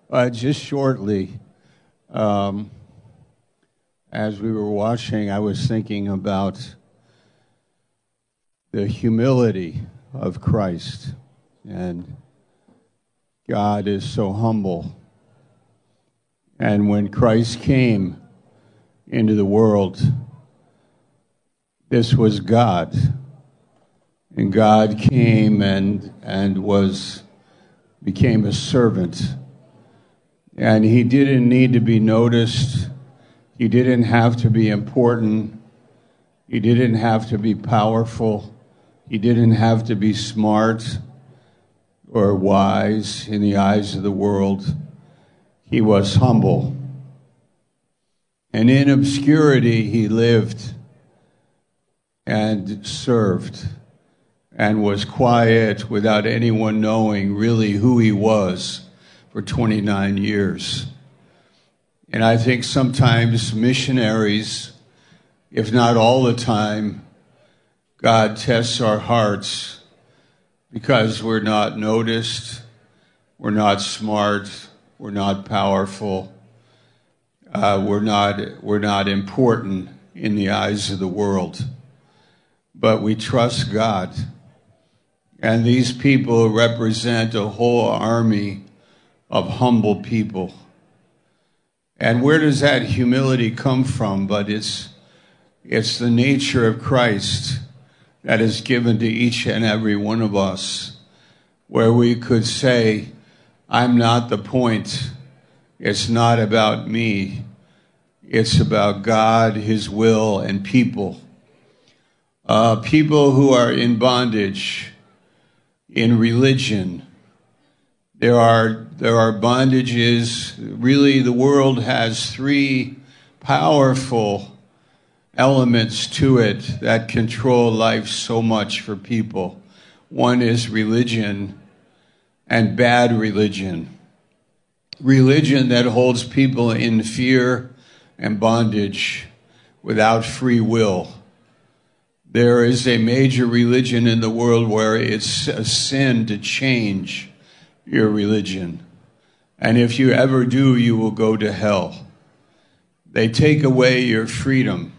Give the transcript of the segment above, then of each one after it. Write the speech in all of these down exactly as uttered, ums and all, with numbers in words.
Uh, just shortly, um, as we were watching, I was thinking about the humility of Christ. And God is so humble. And when Christ came into the world, this was God. And God came and and was became a servant. And he didn't need to be noticed. He didn't have to be important. He didn't have to be powerful. He didn't have to be smart or wise in the eyes of the world. He was humble. And in obscurity, he lived and served and was quiet without anyone knowing really who he was for twenty-nine years. And I think sometimes missionaries, if not all the time, God tests our hearts because we're not noticed, we're not smart, we're not powerful, uh, we're not we're not important in the eyes of the world. But we trust God. And these people represent a whole army of humble people. And where does that humility come from? But it's it's the nature of Christ that is given to each and every one of us, where we could say, I'm not the point. It's not about me. It's about God, his will, and people. Uh, people who are in bondage, in religion. There are there are bondages. Really, the world has three powerful elements to it that control life so much for people. One is religion and bad religion. Religion that holds people in fear and bondage without free will. There is a major religion in the world where it's a sin to change your religion. And if you ever do, you will go to hell. They take away your freedom.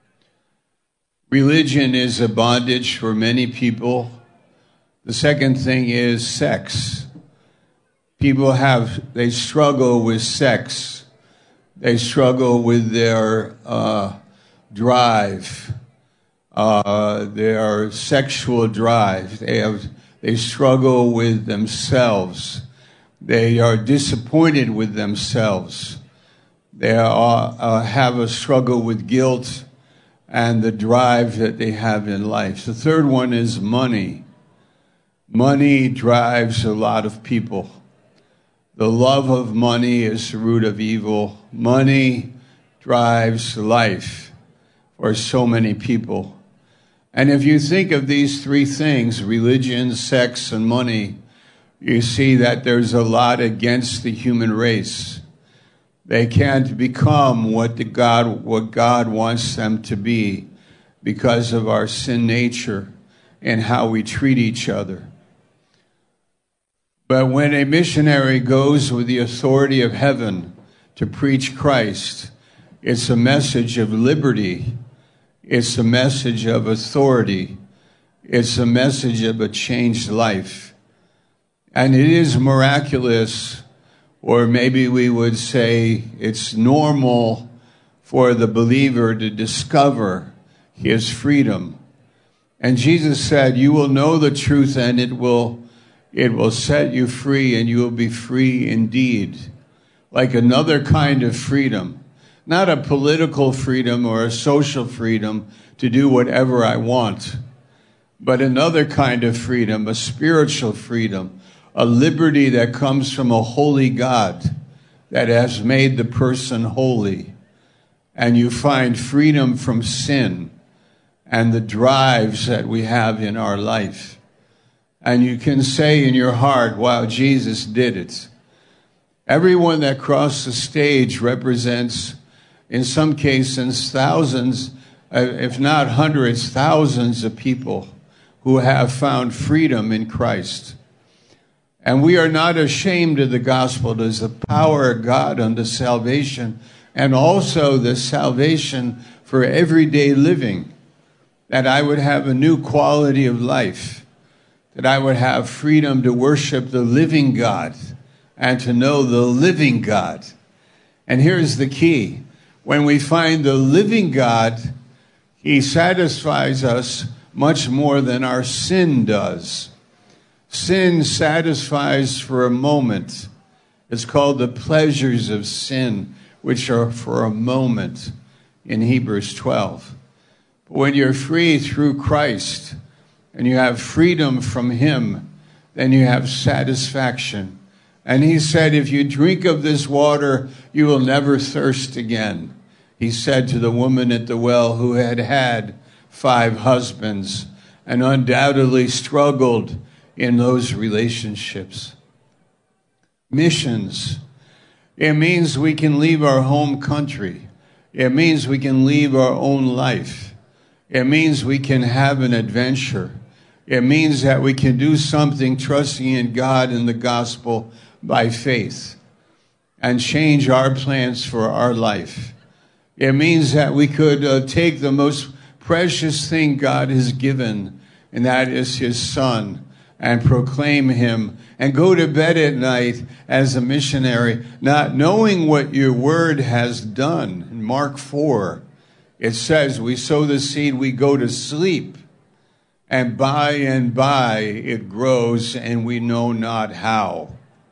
Religion is a bondage for many people. The second thing is sex. People have, they struggle with sex. They struggle with their uh, drive, uh, their sexual drive. They have, they struggle with themselves. They are disappointed with themselves. They are, uh, have a struggle with guilt and the drive that they have in life. The third one is money. Money drives a lot of people. The love of money is the root of evil. Money drives life for so many people. And if you think of these three things, religion, sex, and money, you see that there's a lot against the human race. They can't become what the God, what God wants them to be because of our sin nature and how we treat each other. But when a missionary goes with the authority of heaven to preach Christ, it's a message of liberty. It's a message of authority. It's a message of a changed life. And it is miraculous, or maybe we would say it's normal for the believer to discover his freedom. And Jesus said, you will know the truth and it will It will set you free, and you will be free indeed. Like another kind of freedom. Not a political freedom or a social freedom to do whatever I want, but another kind of freedom, a spiritual freedom, a liberty that comes from a holy God that has made the person holy. And you find freedom from sin and the drives that we have in our life. And you can say in your heart, wow, Jesus did it. Everyone that crossed the stage represents, in some cases, thousands, if not hundreds, thousands of people who have found freedom in Christ. And we are not ashamed of the gospel. It is the power of God unto salvation, and also the salvation for everyday living, that I would have a new quality of life, that I would have freedom to worship the living God and to know the living God. And here's the key. When we find the living God, he satisfies us much more than our sin does. Sin satisfies for a moment. It's called the pleasures of sin, which are for a moment in Hebrews twelve. But when you're free through Christ and you have freedom from him, then you have satisfaction. And he said, if you drink of this water, you will never thirst again. He said to the woman at the well who had had five husbands and undoubtedly struggled in those relationships. Missions. It means we can leave our home country. It means we can leave our own life. It means we can have an adventure. It means that we can do something trusting in God and the gospel by faith and change our plans for our life. It means that we could uh, take the most precious thing God has given, and that is his son, and proclaim him and go to bed at night as a missionary, not knowing what your word has done. In Mark four, it says, we sow the seed, we go to sleep, and by and by it grows, and we know not how.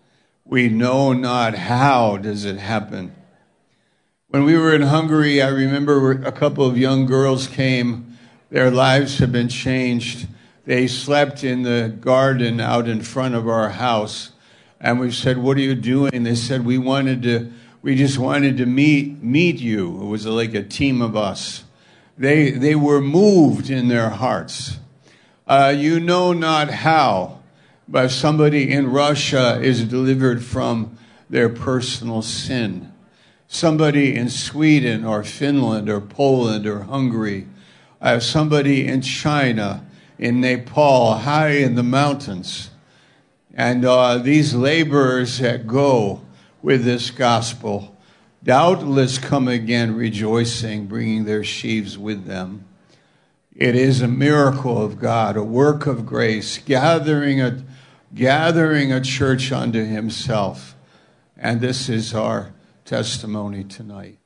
We know not how does it happen. When we were in Hungary, I remember a couple of young girls came. Their lives have been changed. They slept in the garden out in front of our house. And we said, what are you doing? They said, we wanted to, we just wanted to meet, meet you. It was like a team of us. They, they were moved in their hearts. Uh, you know not how, but somebody in Russia is delivered from their personal sin. Somebody in Sweden or Finland or Poland or Hungary. Uh, somebody in China, in Nepal, high in the mountains. And uh, these laborers that go with this gospel doubtless come again rejoicing, bringing their sheaves with them. It is a miracle of God, a work of grace, gathering a, gathering a church unto himself. And this is our testimony tonight,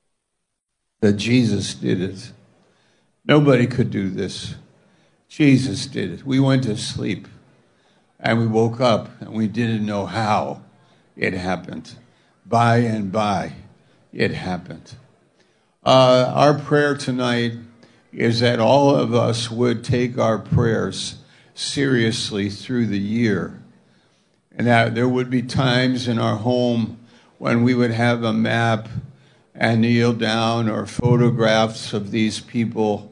that Jesus did it. Nobody could do this. Jesus did it. We went to sleep and we woke up and we didn't know how it happened. By and by, it happened. Uh, our prayer tonight is that all of us would take our prayers seriously through the year, and that there would be times in our home when we would have a map and kneel down or photographs of these people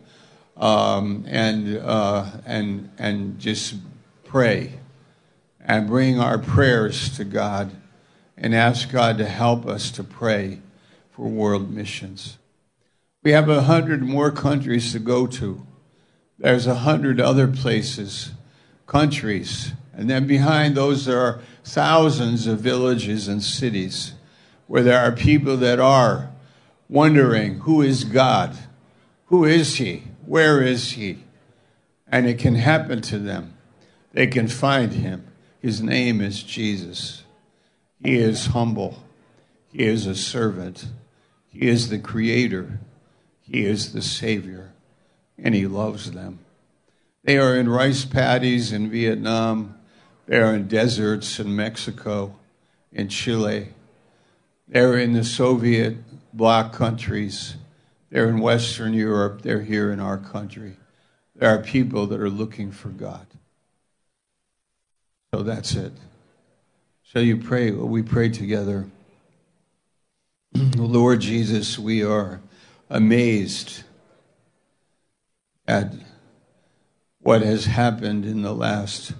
um, and uh, and and just pray and bring our prayers to God and ask God to help us to pray for world missions. We have a hundred more countries to go to. There's a hundred other places, countries, and then behind those there are thousands of villages and cities where there are people that are wondering, who is God? Who is he? Where is he? And it can happen to them. They can find him. His name is Jesus. He is humble. He is a servant. He is the creator. He is the Savior. And he loves them. They are in rice paddies in Vietnam. They are in deserts in Mexico, in Chile. They're in the Soviet bloc countries. They're in Western Europe. They're here in our country. There are people that are looking for God. So that's it. Shall you pray? Well, we pray together. Lord Jesus, we are amazed at what has happened in the last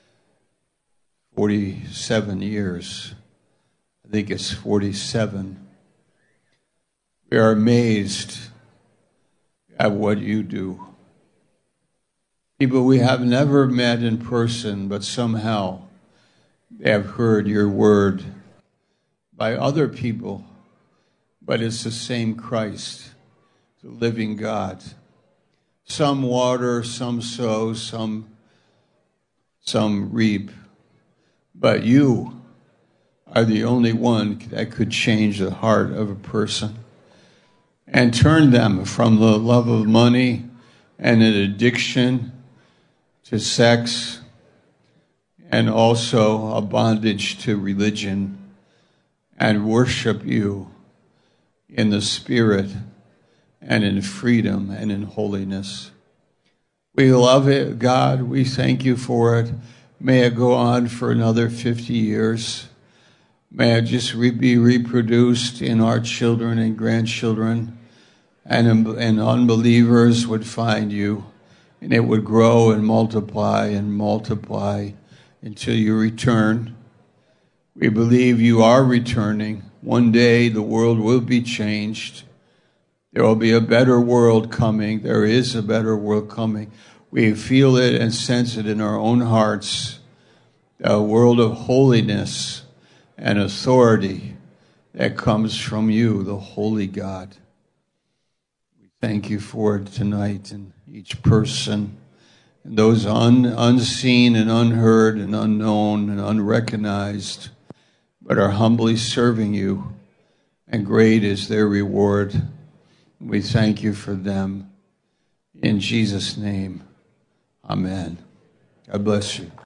forty-seven years. I think it's forty-seven. We are amazed at what you do. People we have never met in person, but somehow They have heard your word by other people, but it's the same Christ, the living God. Some water, some sow, some, some reap, but you are the only one that could change the heart of a person and turn them from the love of money and an addiction to sex, and also a bondage to religion, and worship you in the Spirit and in freedom and in holiness. We love it, God. We thank you for it. May it go on for another fifty years. May it just re- be reproduced in our children and grandchildren, and, and unbelievers would find you, and it would grow and multiply and multiply until you return. We believe you are returning. One day the world will be changed. There will be a better world coming. There is a better world coming. We feel it and sense it in our own hearts. A world of holiness and authority that comes from you, the holy God. We thank you for it tonight, and each person, and those un, unseen and unheard and unknown and unrecognized, but are humbly serving you, and great is their reward. We thank you for them. In Jesus' name, amen. God bless you.